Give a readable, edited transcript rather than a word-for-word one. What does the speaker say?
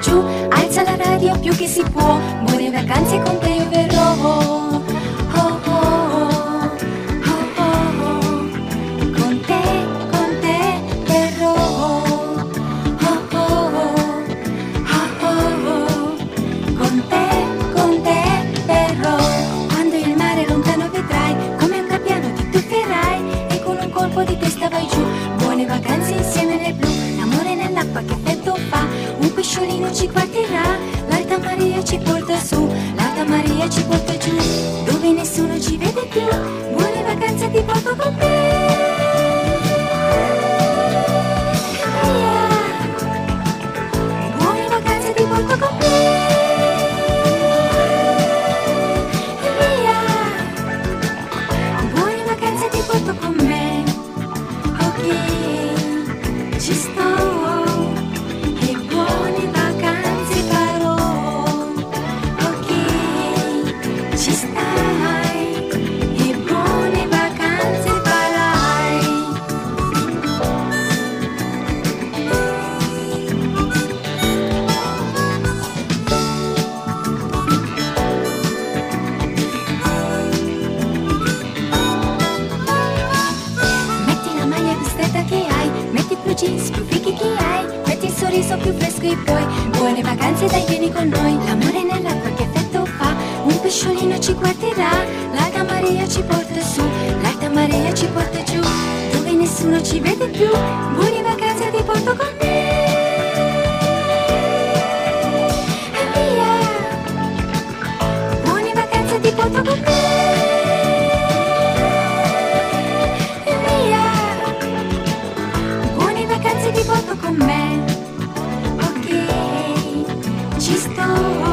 giù, alza la radio più che si può. Buone vacanze con te io verrò. Oh, oh, oh, oh, oh. Con te verrò. Oh, oh, oh, oh, oh. Con te verrò. Quando il mare lontano vedrai, come un gabbiano ti tufferai e con un colpo di testa vai giù. Buone vacanze insieme nel blu, l'amore nell'acqua che effetto fa. Un pesciolino ci guarderà, l'alta Maria ci porta su, l'alta Maria ci porta giù, dove nessuno ci vede più. Buone vacanze ti porto con me. Via. Buone vacanze ti porto con me. Via. Buone vacanze ti porto con me. Ok, ci sto. E buone vacanze farò. Ok, ci stai. E buone vacanze farai. Metti la maglia più stretta che hai, metti i blue jeans più fighi che hai, metti il sorriso più fresco e poi buone vacanze dai, vieni con noi. L'amore nell'acqua che effetto fa, un pesciolino ci guarderà, l'alta Maria ci porta su, l'alta Maria ci porta giù, dove nessuno ci vede più. Buone vacanze ti porto con me. E via. Buone vacanze ti porto con me. E via. Buone vacanze ti porto con me. Ok, ci sto.